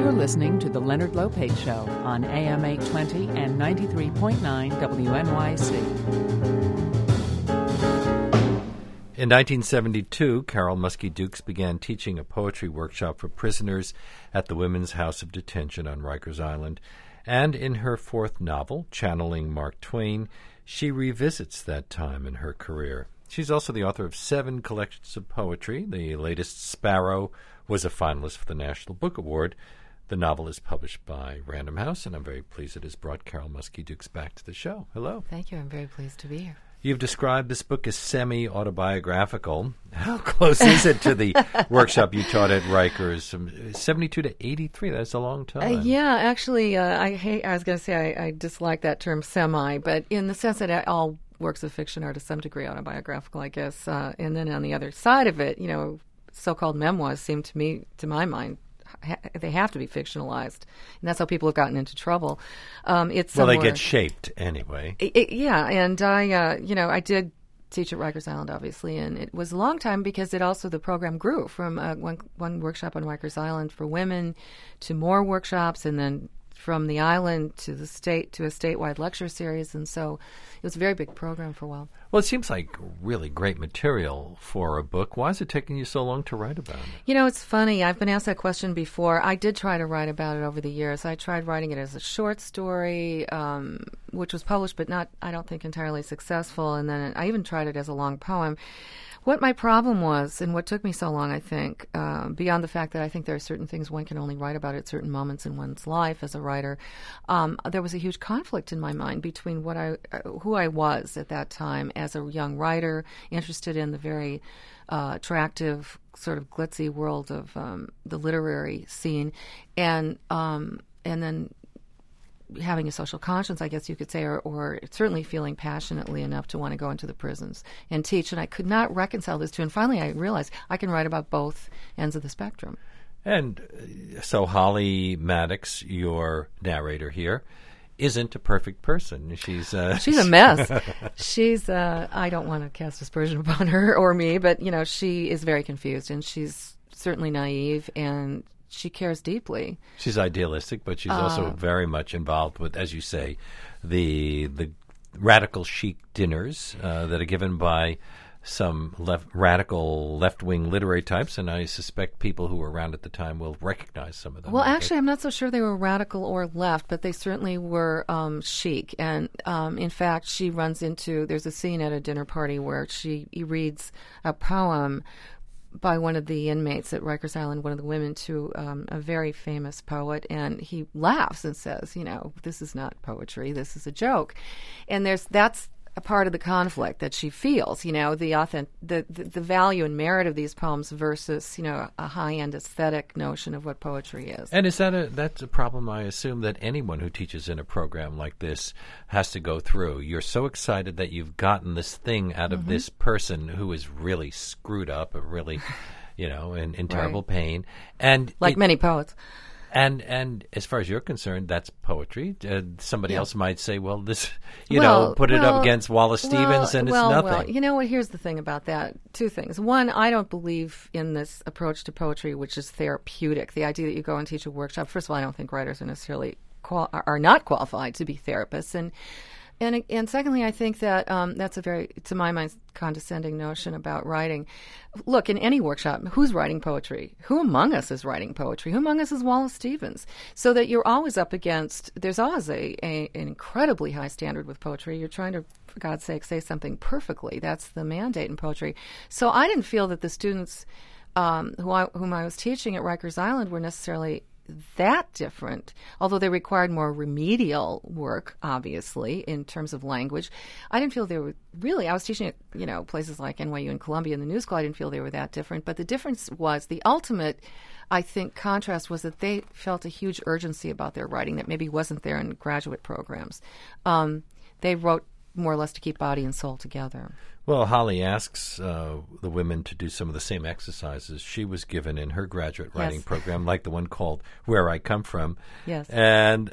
You're listening to The Leonard Lopate Show on AM 820 and 93.9 WNYC. In 1972, Carol Muskie Dukes began teaching a poetry workshop for prisoners at the Women's House of Detention on Rikers Island. And in her fourth novel, Channeling Mark Twain, she revisits that time in her career. She's also the author of 7 collections of poetry. The latest, Sparrow, was a finalist for the National Book Award. The novel is published by Random House, and I'm very pleased it has brought Carol Muskie Dukes back to the show. Hello. Thank you. I'm very pleased to be here. You've described this book as semi-autobiographical. How close is it to the workshop you taught at Rikers from 72 to 83? That's a long time. Yeah, actually, I was going to say I dislike that term semi, but in the sense that all works of fiction are to some degree autobiographical, I guess. And then on the other side of it, so-called memoirs seem to me, to my mind, they have to be fictionalized, and that's how people have gotten into trouble. They get shaped anyway. And I did teach at Rikers Island, obviously, and it was a long time because the program grew from one workshop on Rikers Island for women to more workshops, and then from the island to the state to a statewide lecture series, and so it was a very big program for a while. Well, it seems like really great material for a book. Why is it taking you so long to write about it? It's funny. I've been asked that question before. I did try to write about it over the years. I tried writing it as a short story, which was published, but not, I don't think, entirely successful, and then I even tried it as a long poem. What my problem was, and what took me so long, I think, beyond the fact that I think there are certain things one can only write about at certain moments in one's life as a writer, there was a huge conflict in my mind between who I was at that time as a young writer, interested in the very attractive, sort of glitzy world of the literary scene, and then having a social conscience, I guess you could say, or certainly feeling passionately enough to want to go into the prisons and teach. And I could not reconcile those two. And finally, I realized I can write about both ends of the spectrum. And so Holly Maddox, your narrator here, isn't a perfect person. She's a mess. She's I don't want to cast aspersion upon her or me, but she is very confused, and she's certainly naive, and she cares deeply. She's idealistic, but she's also very much involved with, as you say, the radical chic dinners that are given by some radical left-wing literary types, and I suspect people who were around at the time will recognize some of them. Well, actually, I'm not so sure they were radical or left, but they certainly were chic. And in fact, there's a scene at a dinner party where she reads a poem by one of the inmates at Rikers Island, one of the women, to a very famous poet, and he laughs and says, this is not poetry, this is a joke. And that's a part of the conflict that she feels, the value and merit of these poems versus, a high-end aesthetic notion of what poetry is. And that's a problem, I assume, that anyone who teaches in a program like this has to go through. You're so excited that you've gotten this thing out of this person who is really screwed up, or really, in terrible pain. And many poets. And as far as you're concerned, that's poetry. Somebody else might say, well, this, put it up against Wallace Stevens, and it's nothing. Well, you know what? Here's the thing about that. 2 things. One, I don't believe in this approach to poetry, which is therapeutic. The idea that you go and teach a workshop. First of all, I don't think writers are necessarily are not qualified to be therapists, and secondly, I think that that's a very, to my mind, condescending notion about writing. Look, in any workshop, who's writing poetry? Who among us is writing poetry? Who among us is Wallace Stevens? So that you're always up against, there's always an incredibly high standard with poetry. You're trying to, for God's sake, say something perfectly. That's the mandate in poetry. So I didn't feel that the students whom I was teaching at Rikers Island were necessarily that different, although they required more remedial work, obviously, in terms of language. I didn't feel they were really, I was teaching at, places like NYU and Columbia in the New School. I didn't feel they were that different. But the difference was, the ultimate, I think, contrast was that they felt a huge urgency about their writing that maybe wasn't there in graduate programs. They wrote more or less to keep body and soul together. Well, Holly asks the women to do some of the same exercises she was given in her graduate writing program, like the one called Where I Come From. Yes. And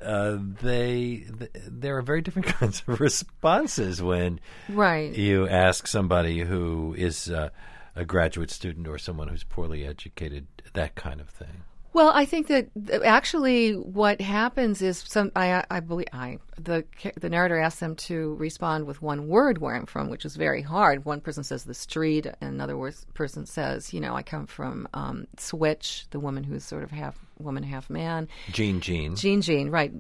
there are very different kinds of responses when you ask somebody who is a graduate student or someone who's poorly educated that kind of thing. Well, I think that actually what happens is I believe the narrator asks them to respond with one word where I'm from, which is very hard. One person says the street, and another person says, I come from Switch, the woman who's sort of half woman, half man. Jean, right,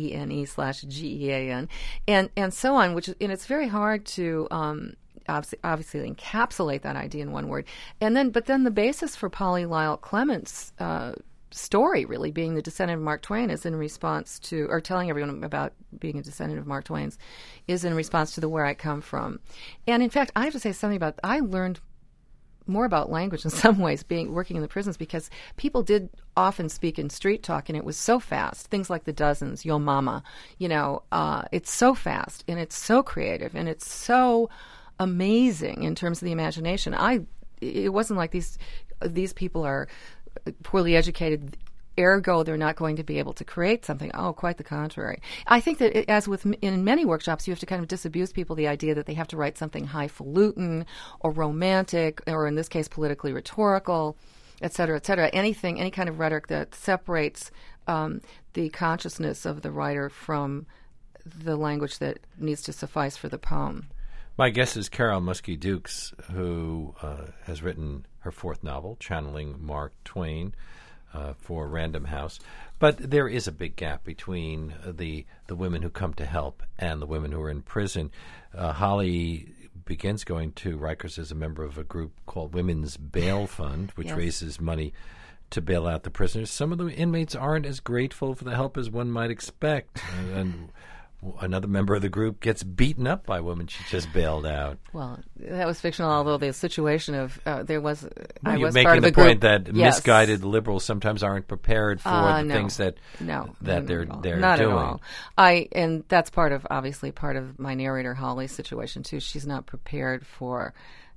JENE/GEAN, and so on. And it's very hard to obviously encapsulate that idea in one word. But then the basis for Polly Lyle Clement's story, really being the descendant of Mark Twain, is in response to, or telling everyone about being a descendant of Mark Twain's, is in response to the where I come from. And in fact, I have to say something about, I learned more about language in some ways working in the prisons, because people did often speak in street talk, and it was so fast. Things like the dozens, yo mama, it's so fast, and it's so creative, and it's so amazing in terms of the imagination. It wasn't like these people are poorly educated, ergo they're not going to be able to create something. Oh, quite the contrary. I think that as with in many workshops, you have to kind of disabuse people the idea that they have to write something highfalutin or romantic, or in this case politically rhetorical, et cetera, any kind of rhetoric that separates the consciousness of the writer from the language that needs to suffice for the poem. My guest is Carol Muskie Dukes, who has written her fourth novel, channeling Mark Twain, for Random House. But there is a big gap between the women who come to help and the women who are in prison. Holly begins going to Rikers as a member of a group called Women's Bail Fund, which raises money to bail out the prisoners. Some of the inmates aren't as grateful for the help as one might expect. And another member of the group gets beaten up by women she just bailed out. Well, that was fictional, although the situation of there was. Well, I you're was making part of the a group. Point that misguided liberals sometimes aren't prepared for the things that they're not doing. At all. And that's part of my narrator Holly's situation too. She's not prepared for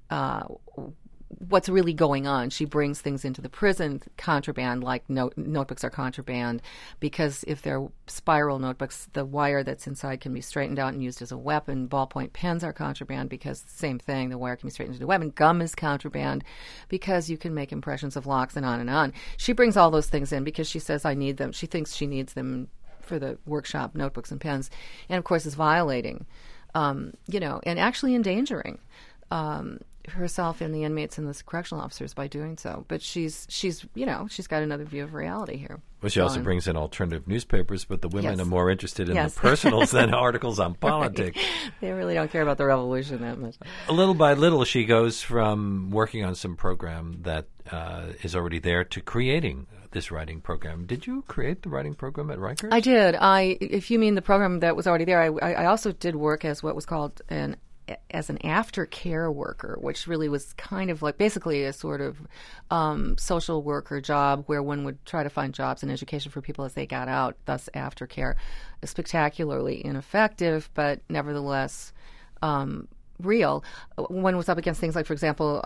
what's really going on. She brings things into the prison, contraband, like notebooks are contraband, because if they're spiral notebooks, the wire that's inside can be straightened out and used as a weapon. Ballpoint pens are contraband because same thing, the wire can be straightened into a weapon. Gum is contraband because you can make impressions of locks and on and on. She brings all those things in because she says, I need them. She thinks she needs them for the workshop, notebooks and pens, and of course is violating, and actually endangering herself and the inmates and the correctional officers by doing so. But she's got another view of reality here. Well, she also brings in alternative newspapers, but the women are more interested in Yes. the personals than articles on politics. Right. They really don't care about the revolution that much. Little by little, she goes from working on some program that is already there to creating this writing program. Did you create the writing program at Rikers? I did. If you mean the program that was already there, I also did work as what was called as an aftercare worker, which really was kind of like basically a sort of social worker job where one would try to find jobs and education for people as they got out, thus aftercare. Spectacularly ineffective, but nevertheless real. One was up against things like, for example,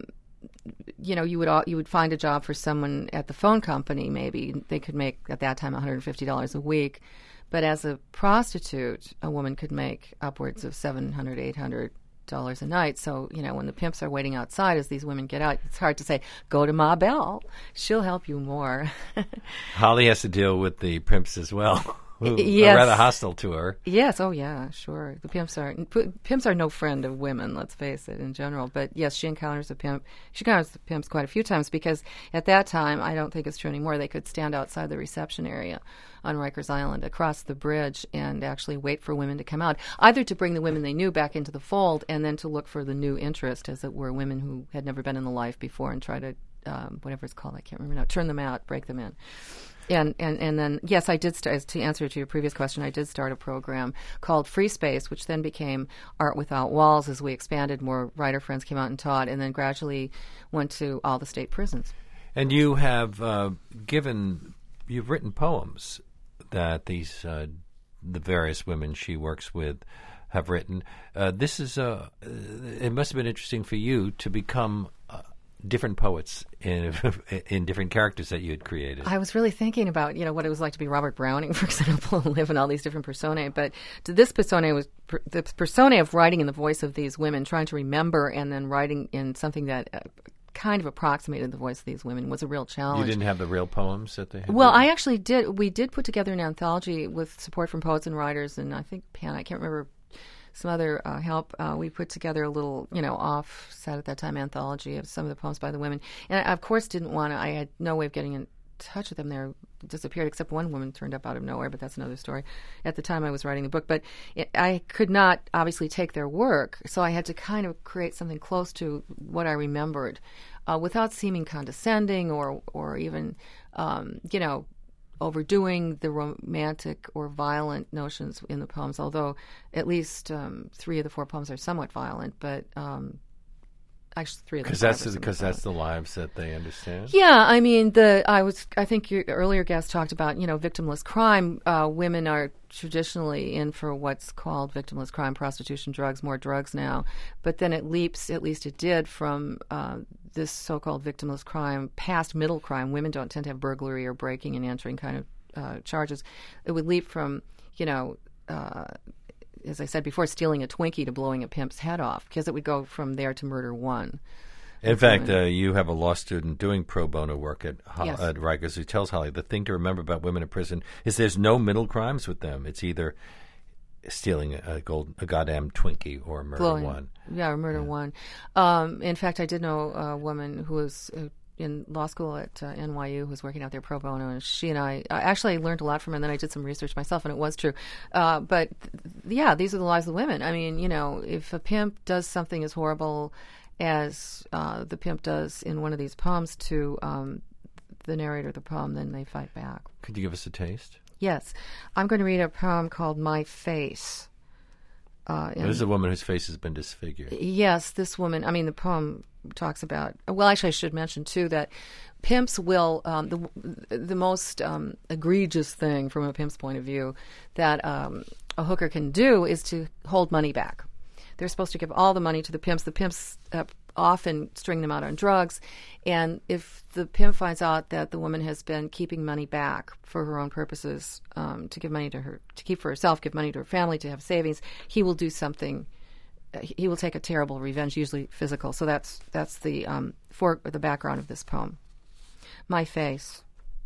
you would find a job for someone at the phone company. Maybe they could make at that time $150 a week. But as a prostitute, a woman could make upwards of $700, $800 a night. So, when the pimps are waiting outside as these women get out, it's hard to say, go to Ma Belle. She'll help you more. Holly has to deal with the pimps as well, who Yes. are rather hostile to her. Yes. Oh, yeah, sure. The pimps are no friend of women, let's face it, in general. But, yes, she encounters the pimp. She encounters the pimps quite a few times because at that time, I don't think it's true anymore, they could stand outside the reception area on Rikers Island across the bridge and actually wait for women to come out, either to bring the women they knew back into the fold and then to look for the new interest, as it were, women who had never been in the life before and try to, whatever it's called, I can't remember now, turn them out, break them in. And then, yes, I did start, to answer to your previous question, I did start a program called Free Space, which then became Art Without Walls as we expanded. More writer friends came out and taught, and then gradually went to all the state prisons. And you have you've written poems that the various women she works with have written. This is it must have been interesting for you to become different poets in different characters that you had created. I was really thinking about what it was like to be Robert Browning, for example, and live in all these different personae. But this persona was the persona of writing in the voice of these women, trying to remember, and then writing in something that kind of approximated the voice of these women was a real challenge. You didn't have the real poems that they had? Well, I actually did. We did put together an anthology with support from poets and writers, and I think Pan, I can't remember, some other help. We put together a little, offset at that time anthology of some of the poems by the women. And I, of course, didn't want to, I had no way of getting in touch with them. They disappeared, except one woman turned up out of nowhere, but that's another story. At the time I was writing the book, but I could not obviously take their work, so I had to kind of create something close to what I remembered, without seeming condescending or even, overdoing the romantic or violent notions in the poems, although at least 3 of the 4 poems are somewhat violent, but actually 3 of them. Because that's the lives that they understand. Yeah, I mean, I think your earlier guest talked about, victimless crime. Women are traditionally in for what's called victimless crime, prostitution, drugs, more drugs now. But then it leaps, at least it did, from this so-called victimless crime past middle crime. Women don't tend to have burglary or breaking and entering kind of charges. It would leap from, as I said before, stealing a Twinkie to blowing a pimp's head off, because it would go from there to murder one. In fact, you have a law student doing pro bono work at Yes. Rikers who tells Holly the thing to remember about women in prison is there's no middle crimes with them. It's either stealing a goddamn Twinkie or murder one. Yeah, or murder one. In fact, I did know a woman who was in law school at NYU who was working out there pro bono, and she and I actually learned a lot from her, and then I did some research myself, and it was true. But yeah, these are the lives of the women. I mean, if a pimp does something as horrible as the pimp does in one of these poems to the narrator of the poem, then they fight back. Could you give us a taste? Yes. I'm going to read a poem called My Face. This is a woman whose face has been disfigured. Yes, this woman, I mean, the poem talks about, well, actually I should mention too that pimps will, the most egregious thing from a pimp's point of view that a hooker can do is to hold money back. They're supposed to give all the money to the pimps. The pimps often string them out on drugs, and if the pimp finds out that the woman has been keeping money back for her own purposes, to give money to her, to keep for herself, give money to her family, to have savings, he will do something. He will take a terrible revenge, usually physical. So that's the the background of this poem. My face.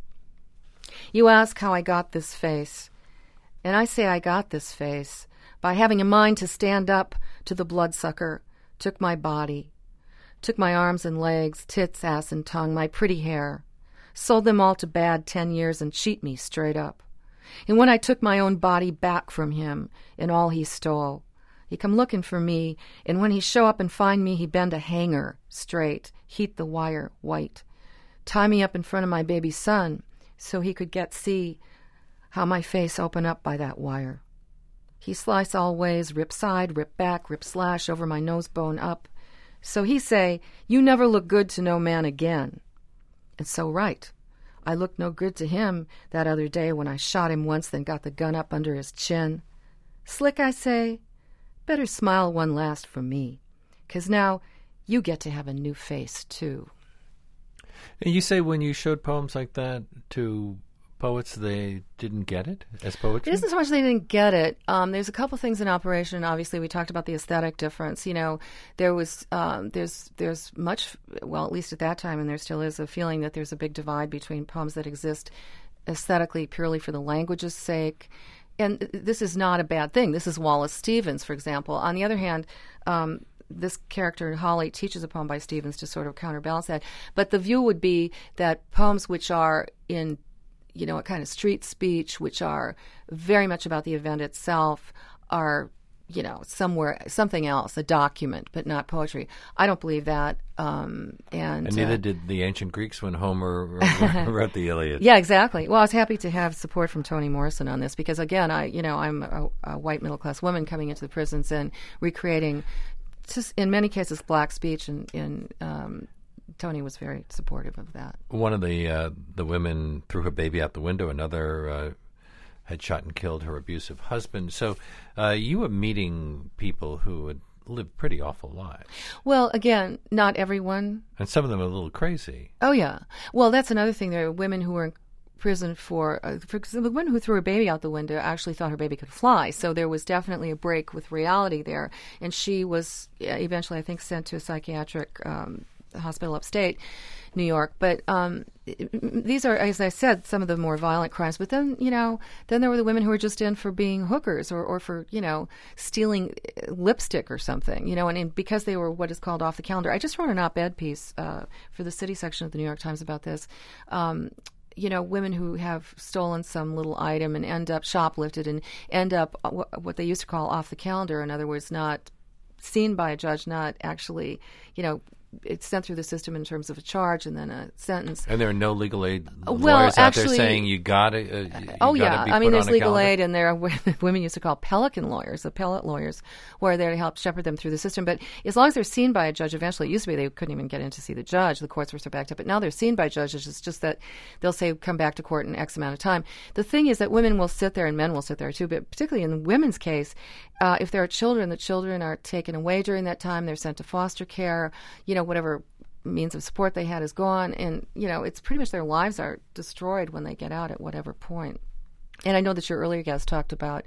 You ask how I got this face, and I say I got this face by having a mind to stand up to the bloodsucker, took my body, took my arms and legs, tits, ass, and tongue, my pretty hair, sold them all to bad 10 years and cheat me straight up. And when I took my own body back from him and all he stole, he come looking for me, and when he show up and find me, he bend a hanger straight, heat the wire white, tie me up in front of my baby son so he could see how my face open up by that wire. He slice all ways, rip side, rip back, rip slash over my nose bone up. So he say, you never look good to no man again. And so right. I looked no good to him that other day when I shot him once, then got the gun up under his chin. Slick, I say, better smile one last for me, 'cause now you get to have a new face, too. And you say when you showed poems like that to poets, they didn't get it as poetry? It isn't so much they didn't get it. There's a couple things in operation. Obviously, we talked about the aesthetic difference. There was there's much, well, at least at that time, and there still is, a feeling that there's a big divide between poems that exist aesthetically purely for the language's sake. And this is not a bad thing. This is Wallace Stevens, for example. On the other hand, this character, Holly, teaches a poem by Stevens to sort of counterbalance that. But the view would be that poems which are in a kind of street speech, which are very much about the event itself, are, something else, a document, but not poetry. I don't believe that. And neither did the ancient Greeks when Homer wrote the Iliad. Yeah, exactly. Well, I was happy to have support from Toni Morrison on this because, again, I'm a white middle-class woman coming into the prisons and recreating, just in many cases, black speech, and Toni was very supportive of that. One of the women threw her baby out the window. Another had shot and killed her abusive husband. So you were meeting people who had lived pretty awful lives. Well, again, not everyone. And some of them are a little crazy. Oh, yeah. Well, that's another thing. There are women who were in prison for example, the woman who threw her baby out the window actually thought her baby could fly. So there was definitely a break with reality there. And she was eventually, I think, sent to a psychiatric hospital upstate New York. But these are, as I said, some of the more violent crimes. But then, then there were the women who were just in for being hookers or for, stealing lipstick or something, and because they were what is called off the calendar. I just wrote an op-ed piece for the city section of the New York Times about this. Women who have stolen some little item and end up shoplifted and end up what they used to call off the calendar. In other words, not seen by a judge, not actually, it's sent through the system in terms of a charge and then a sentence. And there are no legal aid lawyers out there saying you got to be there's legal calendar? aid, and there are what women used to call pelican lawyers, appellate lawyers, who are there to help shepherd them through the system. But as long as they're seen by a judge, eventually, it used to be they couldn't even get in to see the judge. The courts were so backed up. But now they're seen by judges. It's just that they'll say, come back to court in X amount of time. The thing is that women will sit there, and men will sit there too, but particularly in the women's case, if there are children, the children are taken away during that time. They're sent to foster care, whatever means of support they had is gone, and it's pretty much their lives are destroyed when they get out at whatever point. And I know that your earlier guest talked about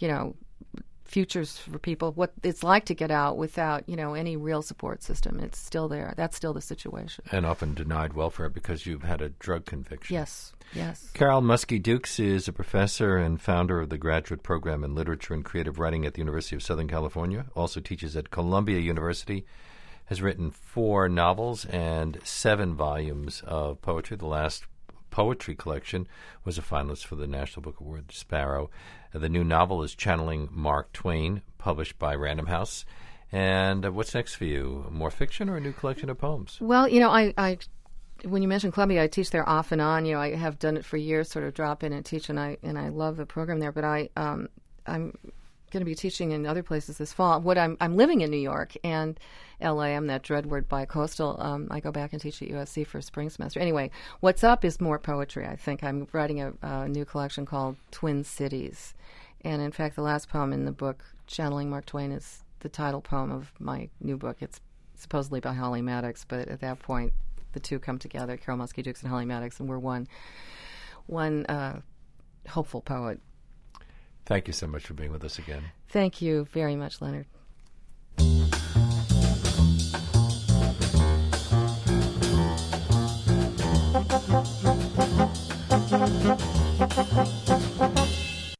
futures for people, what it's like to get out without any real support system. It's still there. That's still the situation, and often denied welfare because you've had a drug conviction. Yes. Carol Muskie Dukes is a professor and founder of the graduate program in literature and creative writing at the University of Southern California, also teaches at Columbia University, has written 4 novels and 7 volumes of poetry. The last poetry collection was a finalist for the National Book Award, Sparrow. The new novel is channeling Mark Twain, published by Random House. And what's next for you? More fiction or a new collection of poems? Well, I when you mentioned Columbia, I teach there off and on. I have done it for years, sort of drop in and teach, and I love the program there. But I'm going to be teaching in other places this fall. I'm living in New York and L.A. I'm that dread word bicoastal. I go back and teach at USC for a spring semester. Anyway, what's up is more poetry, I think. I'm writing a new collection called Twin Cities. And in fact, the last poem in the book, Channeling Mark Twain, is the title poem of my new book. It's supposedly by Holly Maddox, but at that point, the two come together, Carol Muskie Dukes and Holly Maddox, and we're one hopeful poet. Thank you so much for being with us again. Thank you very much, Leonard.